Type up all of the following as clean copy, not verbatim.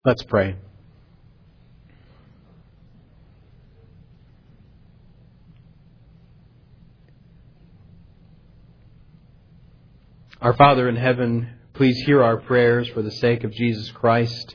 Let's pray. Our Father in heaven, please hear our prayers for the sake of Jesus Christ.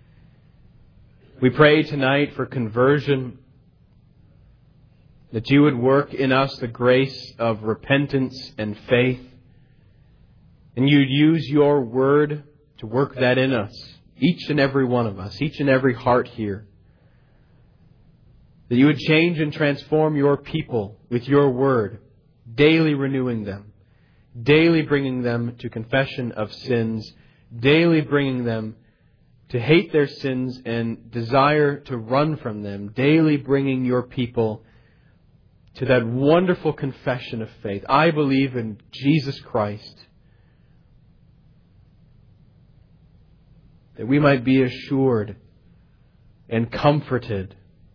We pray tonight for conversion, that you would work in us the grace of repentance and faith, and you'd use your word to work that in us, each and every one of us, each and every heart here. That you would change and transform your people with your word, daily renewing them, daily bringing them to confession of sins, daily bringing them to hate their sins and desire to run from them, daily bringing your people to that wonderful confession of faith. I believe in Jesus Christ. That we might be assured and comforted.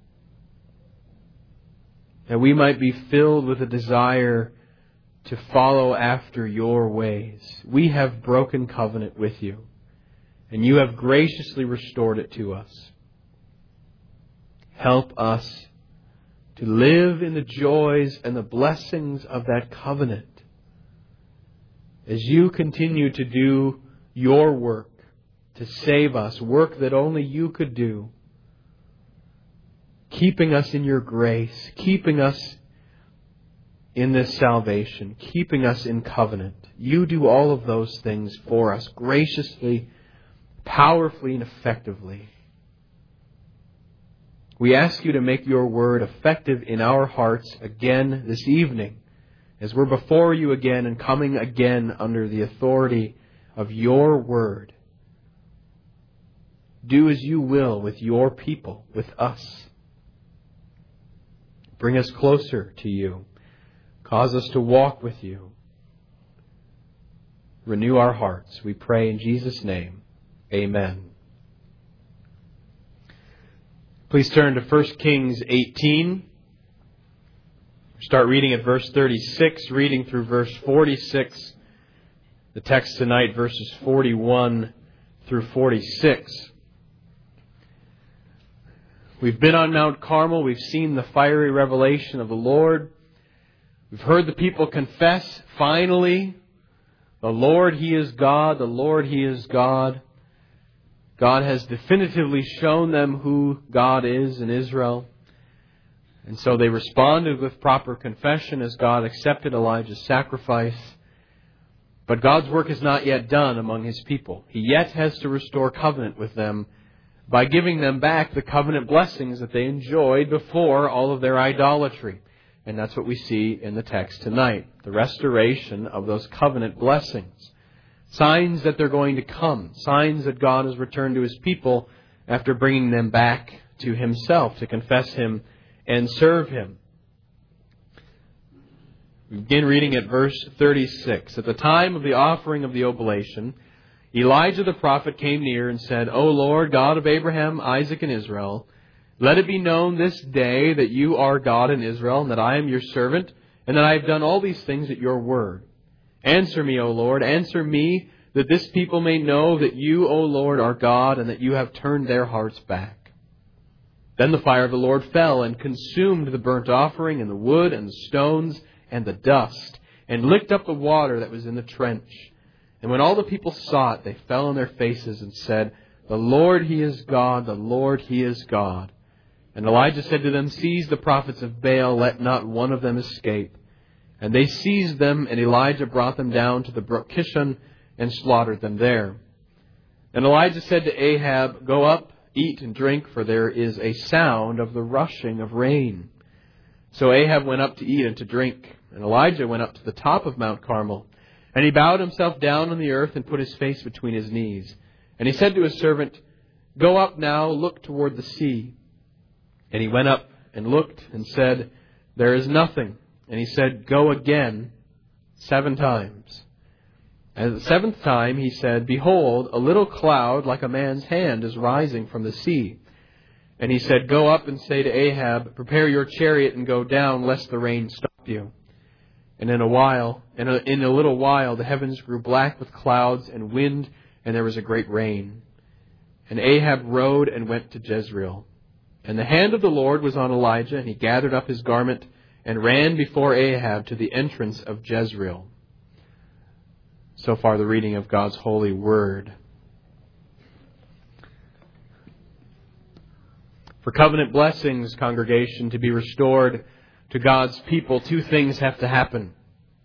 That we might be filled with a desire to follow after your ways. We have broken covenant with you, and you have graciously restored it to us. Help us to live in the joys and the blessings of that covenant as you continue to do your work to save us, work that only you could do, keeping us in your grace, keeping us in this salvation, keeping us in covenant. You do all of those things for us graciously, powerfully, and effectively. We ask you to make your word effective in our hearts again this evening, as we're before you again and coming again under the authority of your word. Do as you will with your people, with us. Bring us closer to you. Cause us to walk with you. Renew our hearts. We pray in Jesus' name. Amen. Please turn to 1 Kings 18. Start reading at verse 36, reading through verse 46. The text tonight, verses 41 through 46. We've been on Mount Carmel. We've seen the fiery revelation of the Lord. We've heard the people confess, finally, the Lord, He is God. The Lord, He is God. God has definitively shown them who God is in Israel. And so they responded with proper confession as God accepted Elijah's sacrifice. But God's work is not yet done among His people. He yet has to restore covenant with them by giving them back the covenant blessings that they enjoyed before all of their idolatry. And that's what we see in the text tonight. The restoration of those covenant blessings. Signs that they're going to come. Signs that God has returned to His people after bringing them back to Himself to confess Him and serve Him. We begin reading at verse 36. At the time of the offering of the oblation, Elijah the prophet came near and said, O Lord, God of Abraham, Isaac, and Israel, let it be known this day that you are God in Israel, and that I am your servant, and that I have done all these things at your word. Answer me, O Lord, answer me, that this people may know that you, O Lord, are God, and that you have turned their hearts back. Then the fire of the Lord fell and consumed the burnt offering, and the wood, and the stones, and the dust, and licked up the water that was in the trench. And when all the people saw it, they fell on their faces and said, The Lord, He is God, the Lord, He is God. And Elijah said to them, Seize the prophets of Baal, let not one of them escape. And they seized them, and Elijah brought them down to the brook Kishon and slaughtered them there. And Elijah said to Ahab, Go up, eat and drink, for there is a sound of the rushing of rain. So Ahab went up to eat and to drink. And Elijah went up to the top of Mount Carmel. And he bowed himself down on the earth and put his face between his knees. And he said to his servant, Go up now, look toward the sea. And he went up and looked and said, There is nothing. And he said, Go again 7 times. And the 7th time he said, Behold, a little cloud like a man's hand is rising from the sea. And he said, Go up and say to Ahab, Prepare your chariot and go down, lest the rain stop you. And in a little while, the heavens grew black with clouds and wind, and there was a great rain. And Ahab rode and went to Jezreel. And the hand of the Lord was on Elijah, and he gathered up his garment and ran before Ahab to the entrance of Jezreel. So far, the reading of God's holy word. For covenant blessings, congregation, to be restored to God's people, two things have to happen.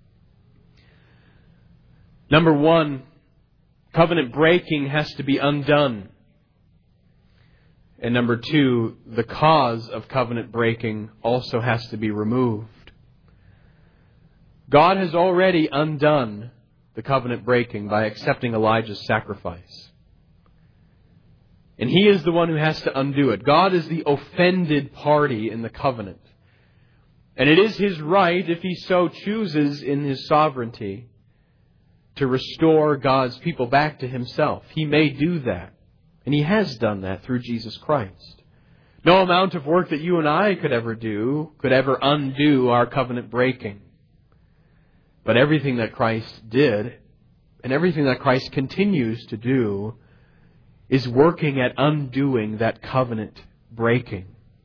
Number one, covenant breaking has to be undone. And number two, the cause of covenant breaking also has to be removed. God has already undone the covenant breaking by accepting Elijah's sacrifice. And He is the one who has to undo it. God is the offended party in the covenant. And it is His right, if He so chooses in His sovereignty, to restore God's people back to Himself. He may do that. And He has done that through Jesus Christ. No amount of work that you and I could ever do could ever undo our covenant breaking. But everything that Christ did, and everything that Christ continues to do, is working at undoing that covenant breaking.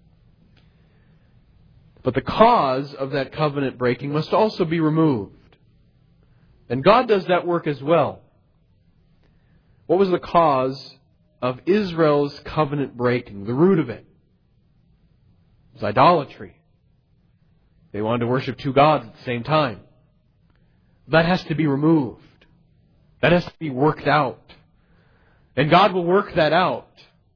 But the cause of that covenant breaking must also be removed. And God does that work as well. What was the cause of Israel's covenant breaking? The root of it was idolatry. They wanted to worship two gods at the same time. That has to be removed. That has to be worked out. And God will work that out.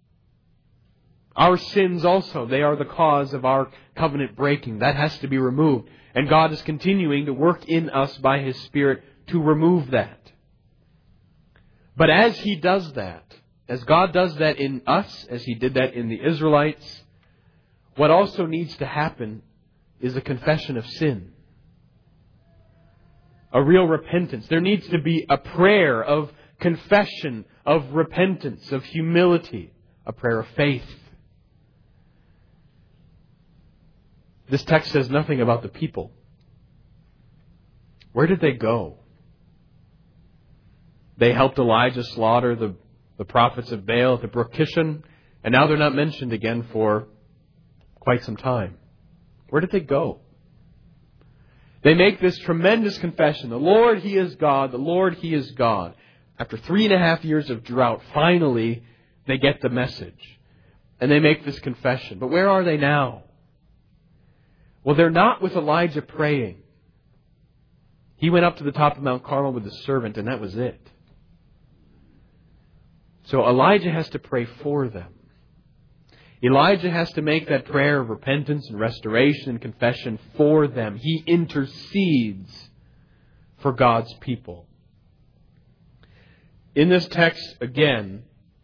Our sins also, they are the cause of our covenant breaking. That has to be removed. And God is continuing to work in us by His Spirit to remove that. But as He does that, as God does that in us, as He did that in the Israelites, what also needs to happen is a confession of sin. A real repentance. There needs to be a prayer of confession, of repentance, of humility, a prayer of faith. This text says nothing about the people. Where did they go? They helped Elijah slaughter the prophets of Baal at the brook Kishon, and now they're not mentioned again for quite some time. Where did they go? They make this tremendous confession. The Lord, He is God. The Lord, He is God. After 3.5 years of drought, finally they get the message. And they make this confession. But where are they now? Well, they're not with Elijah praying. He went up to the top of Mount Carmel with his servant, and that was it. So Elijah has to pray for them. Elijah has to make that prayer of repentance and restoration and confession for them. He intercedes for God's people. In this text, again,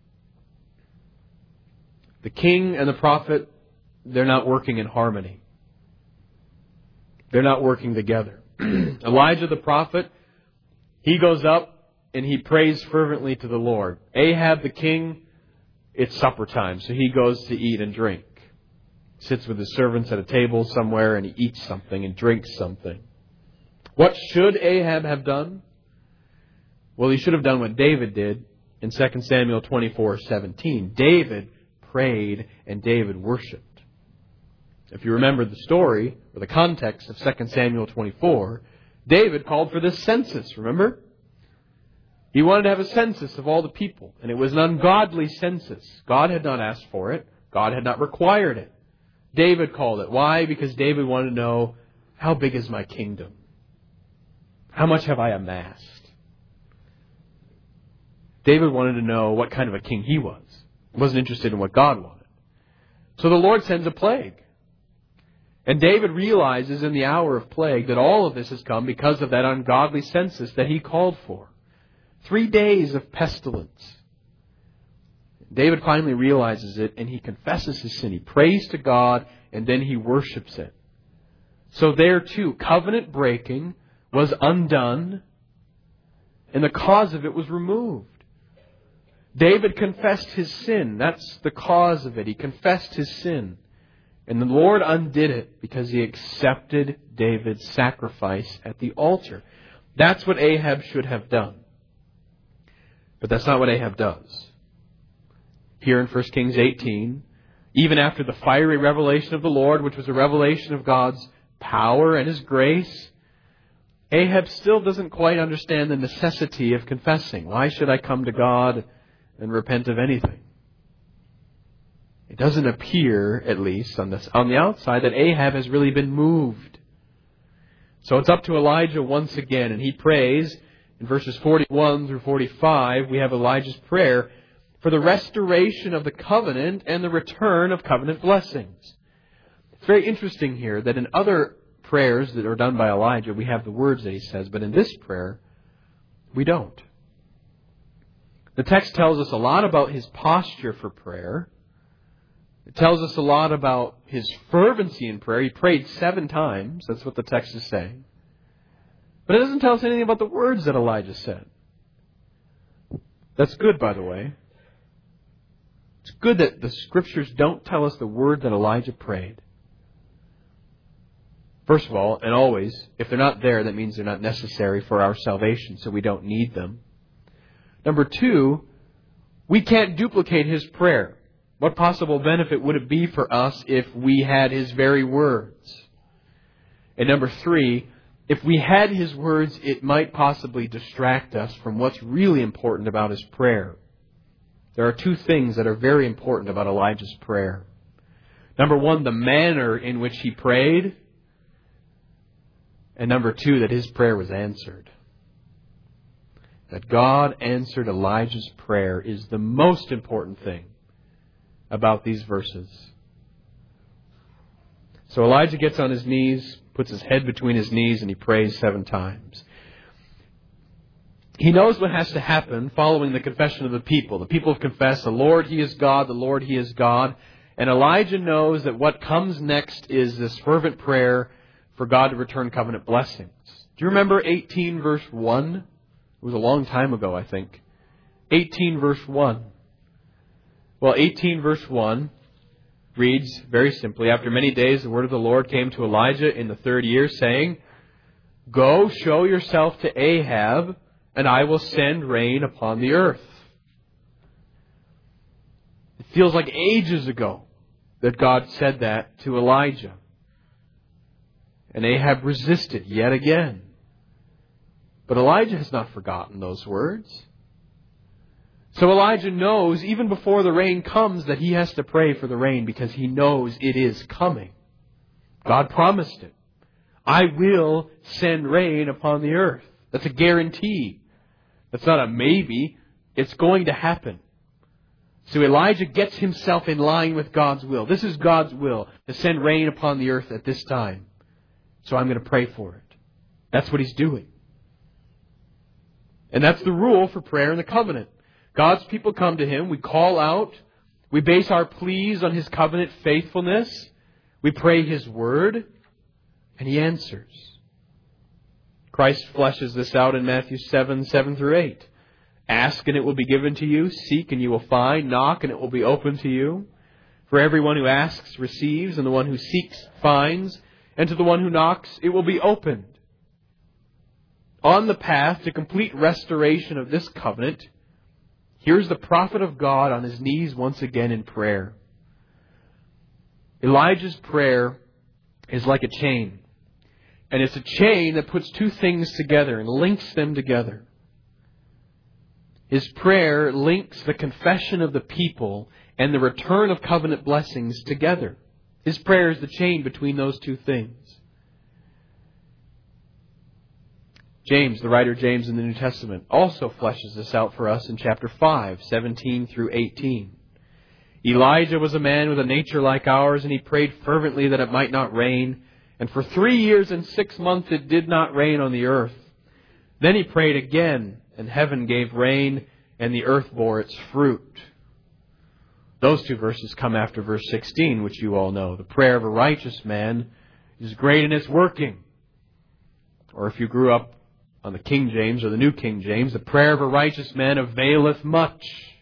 the king and the prophet, they're not working in harmony. They're not working together. Elijah the prophet, he goes up and he prays fervently to the Lord. Ahab the king, it's supper time, so he goes to eat and drink. Sits with his servants at a table somewhere and he eats something and drinks something. What should Ahab have done? Well, he should have done what David did in 2 Samuel 24:17. David prayed and David worshipped. If you remember the story, or the context of 2 Samuel 24, David called for this census, remember? He wanted to have a census of all the people, and it was an ungodly census. God had not asked for it. God had not required it. David called it. Why? Because David wanted to know, how big is my kingdom? How much have I amassed? David wanted to know what kind of a king he was. He wasn't interested in what God wanted. So the Lord sends a plague. And David realizes in the hour of plague that all of this has come because of that ungodly census that he called for. 3 days of pestilence. David finally realizes it and he confesses his sin. He prays to God and then he worships it. So there too, covenant breaking was undone and the cause of it was removed. David confessed his sin. That's the cause of it. He confessed his sin. And the Lord undid it because He accepted David's sacrifice at the altar. That's what Ahab should have done. But that's not what Ahab does. here in 1 Kings 18, even after the fiery revelation of the Lord, which was a revelation of God's power and His grace, Ahab still doesn't quite understand the necessity of confessing. Why should I come to God and repent of anything? It doesn't appear, at least on the outside, that Ahab has really been moved. So it's up to Elijah once again, and he prays. In verses 41 through 45, we have Elijah's prayer for the restoration of the covenant and the return of covenant blessings. It's very interesting here that in other prayers that are done by Elijah, we have the words that he says, but in this prayer, we don't. The text tells us a lot about his posture for prayer. It tells us a lot about his fervency in prayer. He prayed 7 times. That's what the text is saying. But it doesn't tell us anything about the words that Elijah said. That's good, by the way. It's good that the Scriptures don't tell us the word that Elijah prayed. First of all, and always, if they're not there, that means they're not necessary for our salvation, so we don't need them. Number 2, we can't duplicate his prayer. What possible benefit would it be for us if we had his very words? And number 3, if we had his words, it might possibly distract us from what's really important about his prayer. There are 2 things that are very important about Elijah's prayer. Number 1, the manner in which he prayed. And number 2, that his prayer was answered. That God answered Elijah's prayer is the most important thing about these verses. So Elijah gets on his knees, puts his head between his knees, and he prays 7 times. He knows what has to happen following the confession of the people. The people have confessed, the Lord, He is God, the Lord, He is God. And Elijah knows that what comes next is this fervent prayer for God to return covenant blessings. Do you remember 18 verse 1? It was a long time ago, I think. 18 verse 1. Well, 18 verse 1 reads very simply, after many days the word of the Lord came to Elijah in the 3rd year, saying, Go, show yourself to Ahab, and I will send rain upon the earth. It feels like ages ago that God said that to Elijah. And Ahab resisted yet again. But Elijah has not forgotten those words. So Elijah knows, even before the rain comes, that he has to pray for the rain because he knows it is coming. God promised it. I will send rain upon the earth. That's a guarantee. That's not a maybe. It's going to happen. So Elijah gets himself in line with God's will. This is God's will, to send rain upon the earth at this time. So I'm going to pray for it. That's what he's doing. And that's the rule for prayer in the covenant. God's people come to Him. We call out. We base our pleas on His covenant faithfulness. We pray His word. And He answers. Christ fleshes this out in Matthew 7 through 8. Ask and it will be given to you. Seek and you will find. Knock and it will be opened to you. For everyone who asks receives, and the one who seeks finds. And to the one who knocks it will be opened. On the path to complete restoration of this covenant, here's the prophet of God on his knees once again in prayer. Elijah's prayer is like a chain. And it's a chain that puts 2 things together and links them together. His prayer links the confession of the people and the return of covenant blessings together. His prayer is the chain between those 2 things. James, the writer James in the New Testament, also fleshes this out for us in chapter 5, 17 through 18. Elijah was a man with a nature like ours, and he prayed fervently that it might not rain. And for 3 years and 6 months it did not rain on the earth. Then he prayed again, and heaven gave rain, and the earth bore its fruit. Those 2 verses come after verse 16, which you all know. The prayer of a righteous man is great in its working. Or if you grew up on the King James or the New King James, the prayer of a righteous man availeth much.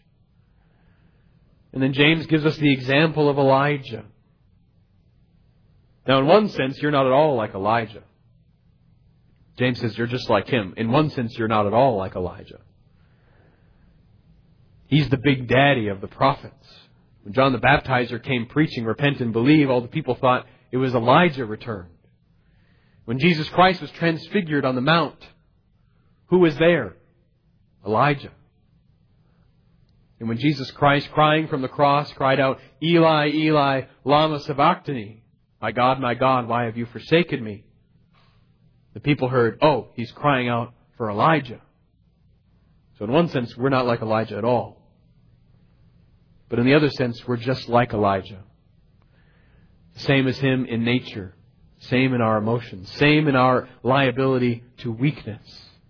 And then James gives us the example of Elijah. Now, in one sense, you're not at all like Elijah. James says you're just like him. In one sense, you're not at all like Elijah. He's the big daddy of the prophets. When John the Baptizer came preaching, repent and believe, all the people thought it was Elijah returned. When Jesus Christ was transfigured on the mount, who was there? Elijah. And when Jesus Christ, crying from the cross, cried out, Eli, Eli, lama sabachthani, my God, why have you forsaken me? The people heard, oh, he's crying out for Elijah. So in one sense, we're not like Elijah at all. But in the other sense, we're just like Elijah. Same as him in nature. Same in our emotions. Same in our liability to weakness.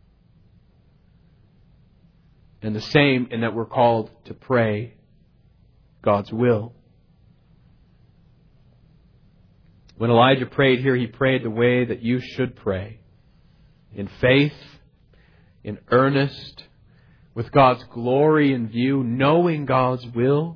And the same in that we're called to pray God's will. When Elijah prayed here, he prayed the way that you should pray. In faith, in earnest, with God's glory in view, knowing God's will.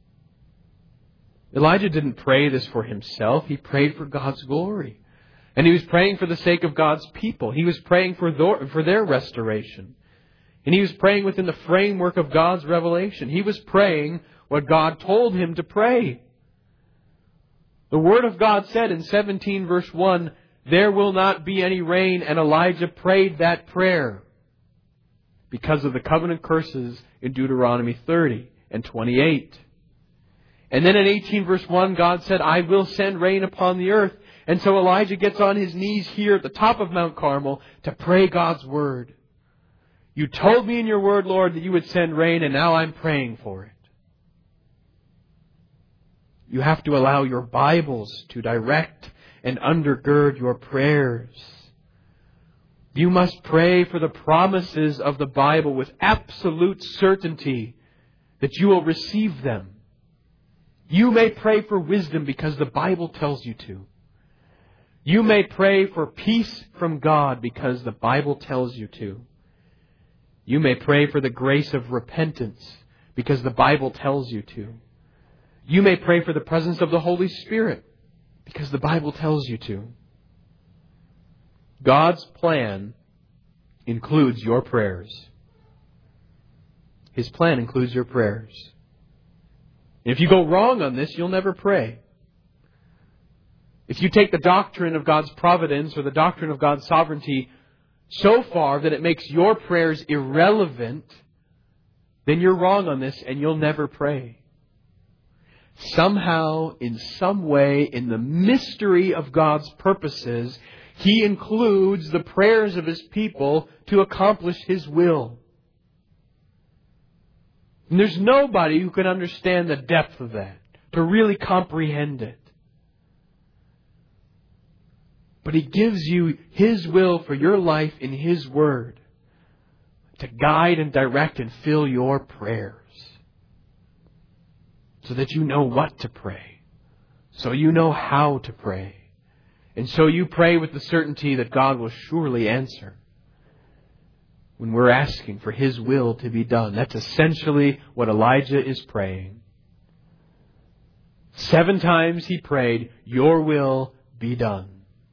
Elijah didn't pray this for himself. He prayed for God's glory. And he was praying for the sake of God's people. He was praying for their restoration. And he was praying within the framework of God's revelation. He was praying what God told him to pray. The Word of God said in 17 verse 1, there will not be any rain, and Elijah prayed that prayer because of the covenant curses in Deuteronomy 30 and 28. And then in 18 verse 1, God said, I will send rain upon the earth. And so Elijah gets on his knees here at the top of Mount Carmel to pray God's Word. You told me in your Word, Lord, that you would send rain, and now I'm praying for it. You have to allow your Bibles to direct and undergird your prayers. You must pray for the promises of the Bible with absolute certainty that you will receive them. You may pray for wisdom because the Bible tells you to. You may pray for peace from God because the Bible tells you to. You may pray for the grace of repentance because the Bible tells you to. You may pray for the presence of the Holy Spirit because the Bible tells you to. God's plan includes your prayers. His plan includes your prayers. If you go wrong on this, you'll never pray. If you take the doctrine of God's providence or the doctrine of God's sovereignty so far that it makes your prayers irrelevant, then you're wrong on this and you'll never pray. Somehow, in some way, in the mystery of God's purposes, He includes the prayers of His people to accomplish His will. And there's nobody who can understand the depth of that, to really comprehend it. But He gives you His will for your life in His Word to guide and direct and fill your prayers, so that you know what to pray, so you know how to pray, and so you pray with the certainty that God will surely answer when we're asking for His will to be done. That's essentially what Elijah is praying. 7 times he prayed, your will be done.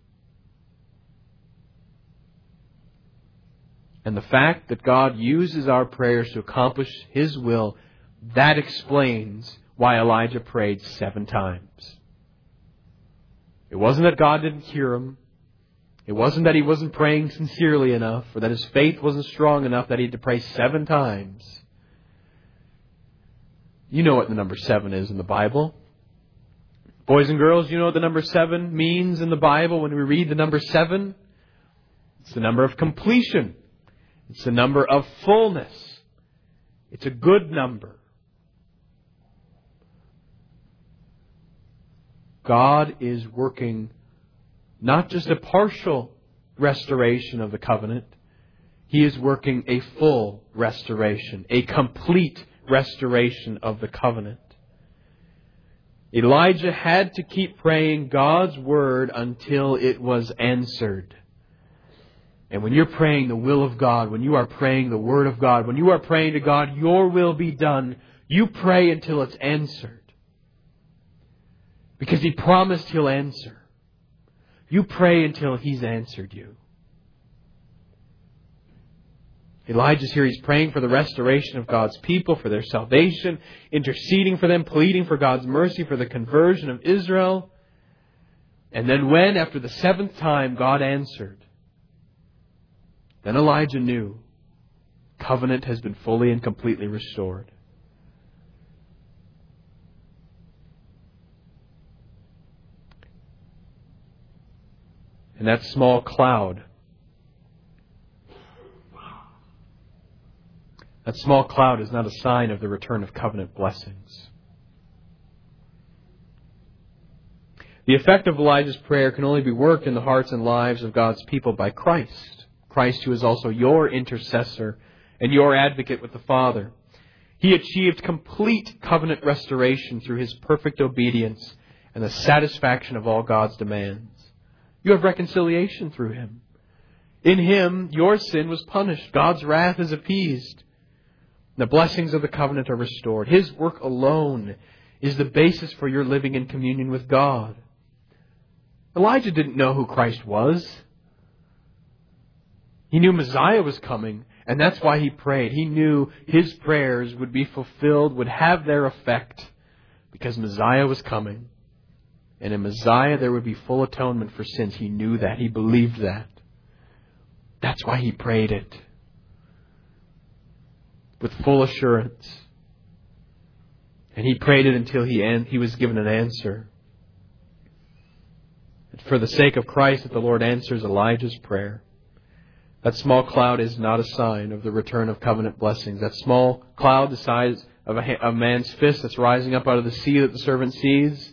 And the fact that God uses our prayers to accomplish His will, that explains why Elijah prayed 7 times. It wasn't that God didn't hear him. It wasn't that he wasn't praying sincerely enough, or that his faith wasn't strong enough that he had to pray 7 times. You know what the number 7 is in the Bible. Boys and girls, you know what the number 7 means in the Bible when we read the number 7? It's the number of completion. It's the number of fullness. It's a good number. God is working not just a partial restoration of the covenant. He is working a full restoration, a complete restoration of the covenant. Elijah had to keep praying God's Word until it was answered. And when you're praying the will of God, when you are praying the Word of God, when you are praying to God, your will be done, you pray until it's answered. Because He promised He'll answer. You pray until He's answered you. Elijah's here. He's praying for the restoration of God's people, for their salvation, interceding for them, pleading for God's mercy, for the conversion of Israel. And then when, after the 7th time, God answered, then Elijah knew covenant has been fully and completely restored. And that small cloud, is not a sign of the return of covenant blessings. The effect of Elijah's prayer can only be worked in the hearts and lives of God's people by Christ. Christ, who is also your intercessor and your advocate with the Father. He achieved complete covenant restoration through His perfect obedience and the satisfaction of all God's demands. You have reconciliation through Him. In Him, your sin was punished. God's wrath is appeased. The blessings of the covenant are restored. His work alone is the basis for your living in communion with God. Elijah didn't know who Christ was. He knew Messiah was coming, and that's why he prayed. He knew his prayers would be fulfilled, would have their effect, because Messiah was coming. And in Messiah there would be full atonement for sins. He knew that. He believed that. That's why he prayed it. With full assurance. And he prayed it until he was given an answer. And for the sake of Christ, that the Lord answers Elijah's prayer. That small cloud is not a sign of the return of covenant blessings. That small cloud the size of a man's fist that's rising up out of the sea that the servant sees,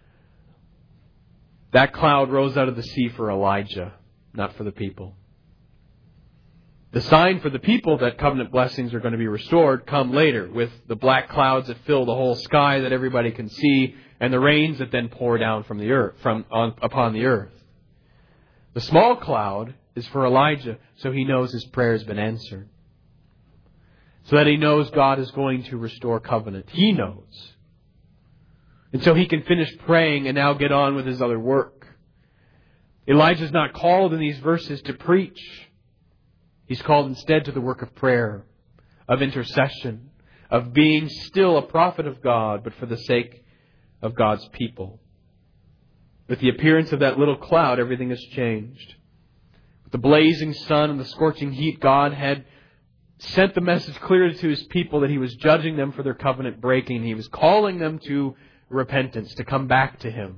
that cloud rose out of the sea for Elijah, not for the people. The sign for the people that covenant blessings are going to be restored come later, with the black clouds that fill the whole sky that everybody can see, and the rains that then pour down from the earth, upon the earth. The small cloud is for Elijah, so he knows his prayer has been answered. So that he knows God is going to restore covenant. He knows. And so he can finish praying and now get on with his other work. Elijah's not called in these verses to preach. He's called instead to the work of prayer, of intercession, of being still a prophet of God, but for the sake of God's people. With the appearance of that little cloud, everything has changed. With the blazing sun and the scorching heat, God had sent the message clearly to His people that He was judging them for their covenant breaking. He was calling them to repentance, to come back to Him.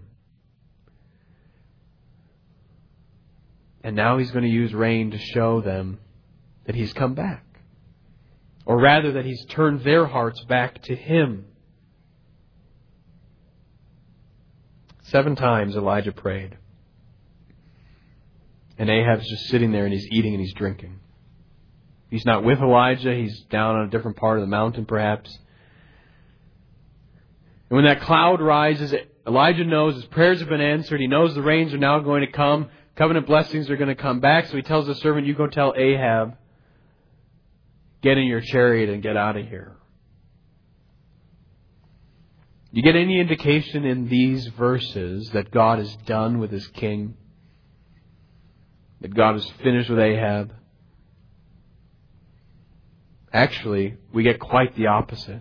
And now He's going to use rain to show them that He's come back. Or rather, that He's turned their hearts back to Him. 7 times Elijah prayed. And Ahab's just sitting there and he's eating and he's drinking. He's not with Elijah. He's down on a different part of the mountain perhaps. And when that cloud rises, Elijah knows his prayers have been answered. He knows the rains are now going to come. Covenant blessings are going to come back. So he tells the servant, you go tell Ahab, get in your chariot and get out of here. You get any indication in these verses that God is done with His king? That God is finished with Ahab? Actually, we get quite the opposite.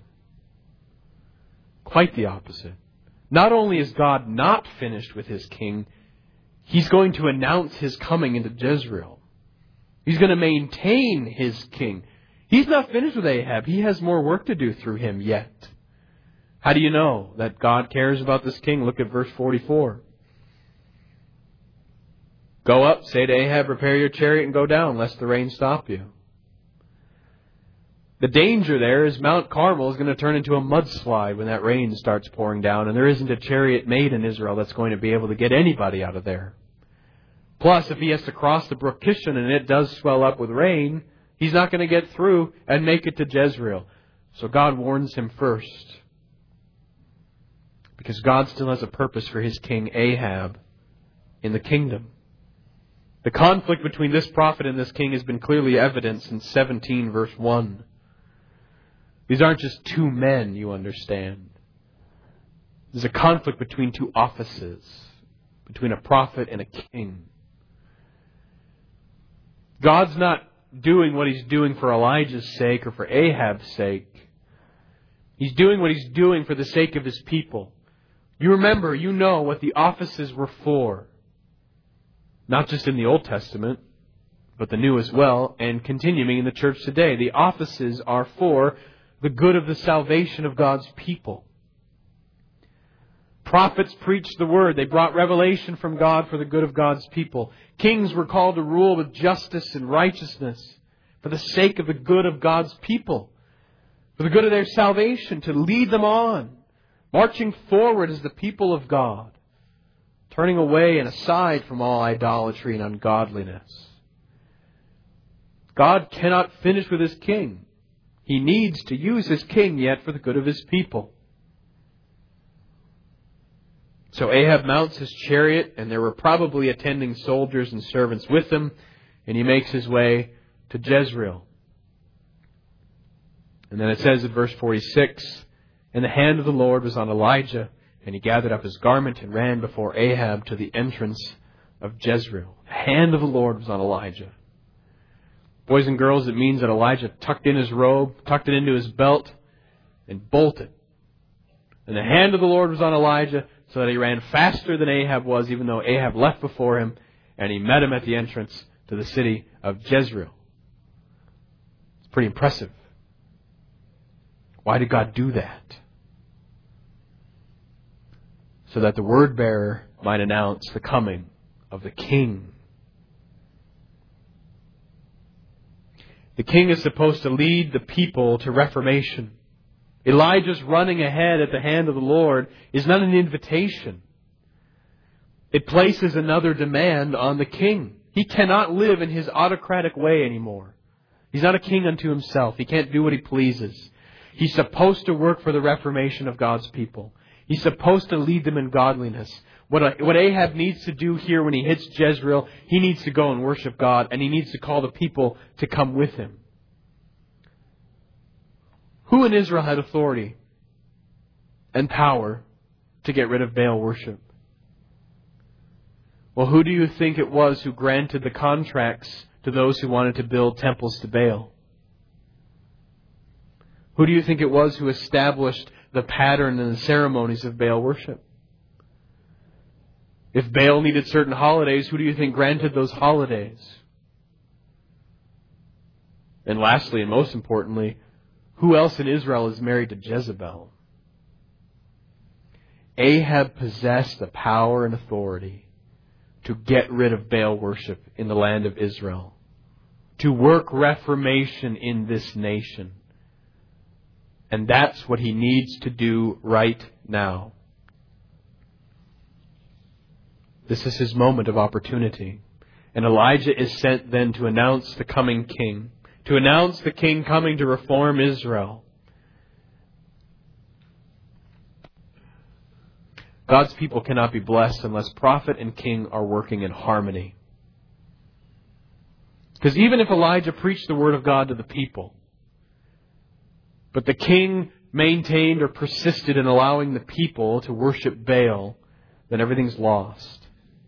Quite the opposite. Not only is God not finished with His king, He's going to announce His coming into Jezreel. He's going to maintain His king. He's not finished with Ahab. He has more work to do through him yet. How do you know that God cares about this king? Look at verse 44. Go up, say to Ahab, prepare your chariot and go down, lest the rain stop you. The danger there is Mount Carmel is going to turn into a mudslide when that rain starts pouring down, and there isn't a chariot made in Israel that's going to be able to get anybody out of there. Plus, if he has to cross the brook Kishon and it does swell up with rain, he's not going to get through and make it to Jezreel. So God warns him first. Because God still has a purpose for His king Ahab in the kingdom. The conflict between this prophet and this king has been clearly evidenced in 17 verse 1. These aren't just two men, you understand. There's a conflict between two offices, between a prophet and a king. God's not doing what he's doing for Elijah's sake or for Ahab's sake. He's doing what he's doing for the sake of his people. You remember, you know what the offices were for. Not just in the Old Testament, but the New as well, and continuing in the church today. The offices are for the good of the salvation of God's people. Prophets preached the word. They brought revelation from God for the good of God's people. Kings were called to rule with justice and righteousness for the sake of the good of God's people, for the good of their salvation, to lead them on, marching forward as the people of God, turning away and aside from all idolatry and ungodliness. God cannot finish with His king. He needs to use His king yet for the good of His people. So Ahab mounts his chariot, and there were probably attending soldiers and servants with him, and he makes his way to Jezreel. And then it says in verse 46, "And the hand of the Lord was on Elijah, and he gathered up his garment and ran before Ahab to the entrance of Jezreel." The hand of the Lord was on Elijah. Boys and girls, it means that Elijah tucked in his robe, tucked it into his belt, and bolted. And the hand of the Lord was on Elijah, so that he ran faster than Ahab was, even though Ahab left before him, and he met him at the entrance to the city of Jezreel. It's pretty impressive. Why did God do that? So that the word bearer might announce the coming of the king. The king is supposed to lead the people to reformation. Elijah's running ahead at the hand of the Lord is not an invitation. It places another demand on the king. He cannot live in his autocratic way anymore. He's not a king unto himself. He can't do what he pleases. He's supposed to work for the reformation of God's people. He's supposed to lead them in godliness. What Ahab needs to do here when he hits Jezreel, he needs to go and worship God, and he needs to call the people to come with him. Who in Israel had authority and power to get rid of Baal worship? Well, who do you think it was who granted the contracts to those who wanted to build temples to Baal? Who do you think it was who established the pattern and the ceremonies of Baal worship? If Baal needed certain holidays, who do you think granted those holidays? And lastly, and most importantly, who else in Israel is married to Jezebel? Ahab possessed the power and authority to get rid of Baal worship in the land of Israel, to work reformation in this nation. And that's what he needs to do right now. This is his moment of opportunity. And Elijah is sent then to announce the coming king, to announce the king coming to reform Israel. God's people cannot be blessed unless prophet and king are working in harmony. Because even if Elijah preached the word of God to the people, but the king maintained or persisted in allowing the people to worship Baal, then everything's lost.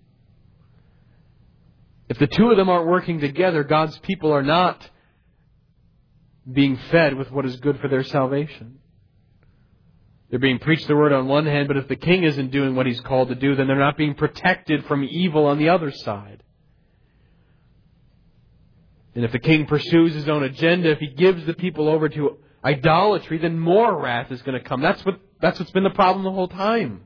If the two of them aren't working together, God's people are not being fed with what is good for their salvation. They're being preached the word on one hand, but if the king isn't doing what he's called to do, then they're not being protected from evil on the other side. And if the king pursues his own agenda, if he gives the people over to idolatry, then more wrath is going to come. That's what's been the problem the whole time.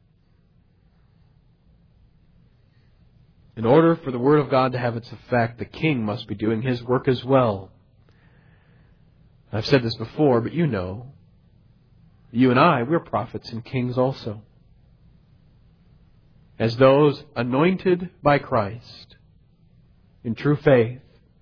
In order for the word of God to have its effect, the king must be doing his work as well. I've said this before, but you know, you and I, we're prophets and kings also. As those anointed by Christ in true faith,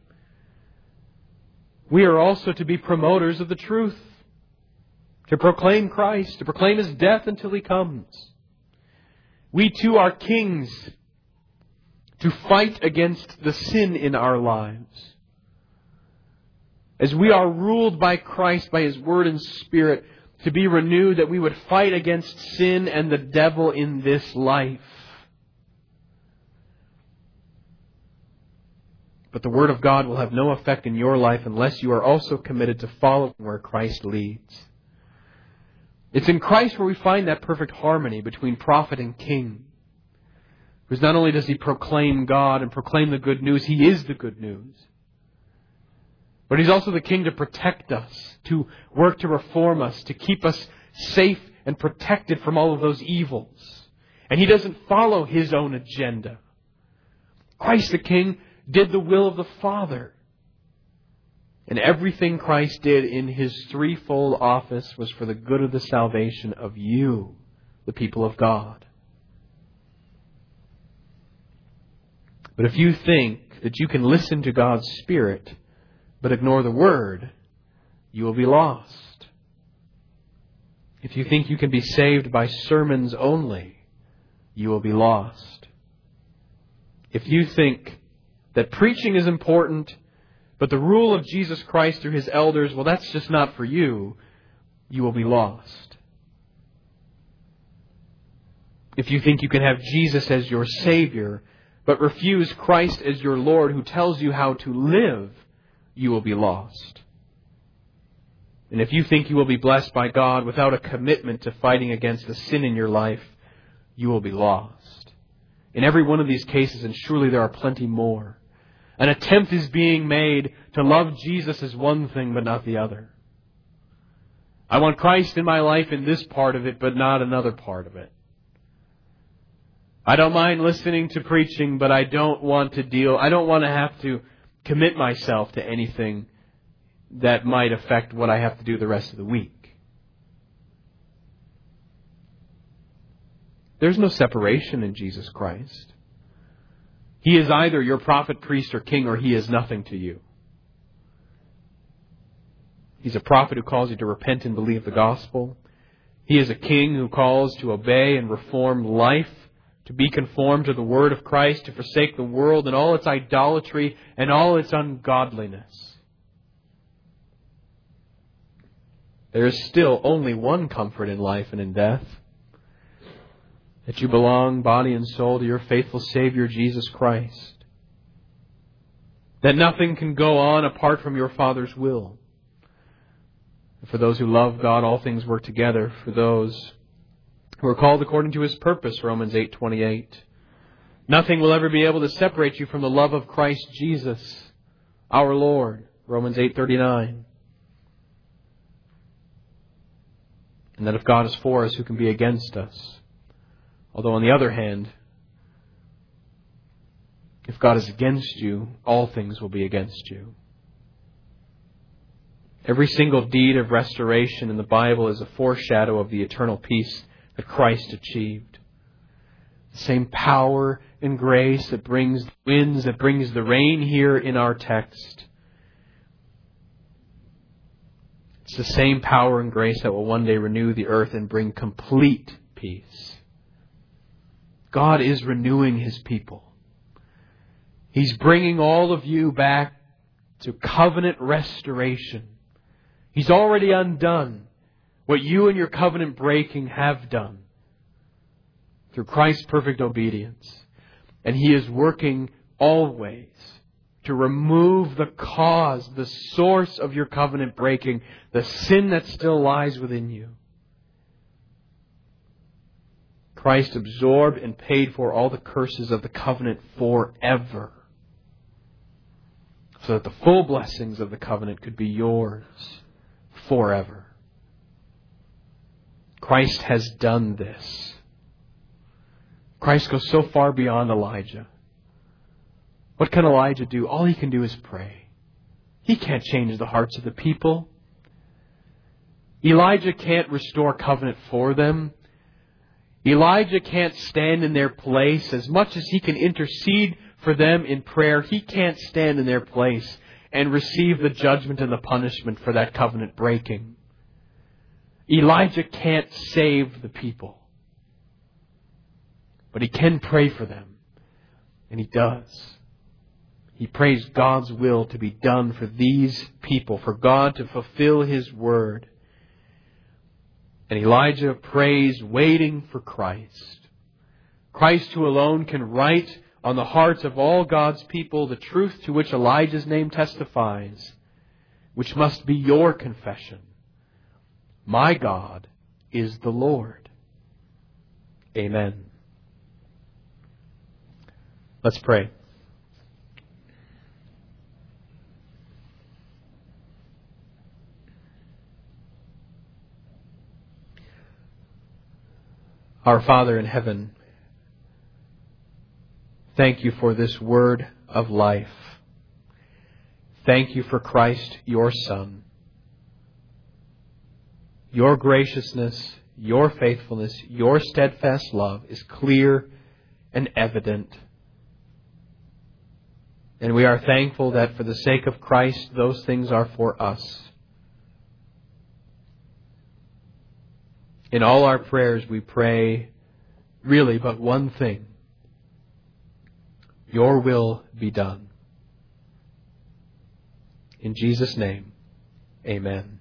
we are also to be promoters of the truth, to proclaim Christ, to proclaim His death until He comes. We too are kings to fight against the sin in our lives. As we are ruled by Christ, by His Word and Spirit, to be renewed, that we would fight against sin and the devil in this life. But the Word of God will have no effect in your life unless you are also committed to following where Christ leads. It's in Christ where we find that perfect harmony between prophet and king. Because not only does He proclaim God and proclaim the good news, He is the good news. But He's also the king to protect us, to work to reform us, to keep us safe and protected from all of those evils. And He doesn't follow His own agenda. Christ the King did the will of the Father. And everything Christ did in His threefold office was for the good of the salvation of you, the people of God. But if you think that you can listen to God's Spirit but ignore the Word, you will be lost. If you think you can be saved by sermons only, you will be lost. If you think that preaching is important, but the rule of Jesus Christ through His elders, well, that's just not for you, you will be lost. If you think you can have Jesus as your Savior, but refuse Christ as your Lord who tells you how to live, you will be lost. And if you think you will be blessed by God without a commitment to fighting against the sin in your life, you will be lost. In every one of these cases, and surely there are plenty more, an attempt is being made to love Jesus as one thing but not the other. I want Christ in my life in this part of it, but not another part of it. I don't mind listening to preaching, but I don't want to have to commit myself to anything that might affect what I have to do the rest of the week. There's no separation in Jesus Christ. He is either your prophet, priest, or king, or He is nothing to you. He's a prophet who calls you to repent and believe the gospel. He is a king who calls to obey and reform life, to be conformed to the word of Christ, to forsake the world and all its idolatry and all its ungodliness. There is still only one comfort in life and in death: that you belong, body and soul, to your faithful Savior, Jesus Christ. That nothing can go on apart from your Father's will. And for those who love God, all things work together for those who are called according to His purpose, Romans 8:28. Nothing will ever be able to separate you from the love of Christ Jesus, our Lord, Romans 8:39. And that if God is for us, who can be against us? Although on the other hand, if God is against you, all things will be against you. Every single deed of restoration in the Bible is a foreshadow of the eternal peace that Christ achieved. The same power and grace that brings the winds, that brings the rain here in our text. It's the same power and grace that will one day renew the earth and bring complete peace. God is renewing His people. He's bringing all of you back to covenant restoration. He's already undone what you and your covenant breaking have done through Christ's perfect obedience. And He is working always to remove the cause, the source of your covenant breaking, the sin that still lies within you. Christ absorbed and paid for all the curses of the covenant forever, so that the full blessings of the covenant could be yours forever. Christ has done this. Christ goes so far beyond Elijah. What can Elijah do? All he can do is pray. He can't change the hearts of the people. Elijah can't restore covenant for them. Elijah can't stand in their place. As much as he can intercede for them in prayer, he can't stand in their place and receive the judgment and the punishment for that covenant breaking. Elijah can't save the people. But he can pray for them. And he does. He prays God's will to be done for these people, for God to fulfill His word. And Elijah prays, waiting for Christ. Christ who alone can right on the hearts of all God's people the truth to which Elijah's name testifies, which must be your confession. My God is the Lord. Amen. Let's pray. Our Father in heaven, thank you for this word of life. Thank you for Christ, your Son. Your graciousness, your faithfulness, your steadfast love is clear and evident. And we are thankful that for the sake of Christ, those things are for us. In all our prayers, we pray really but one thing. Your will be done. In Jesus' name, amen.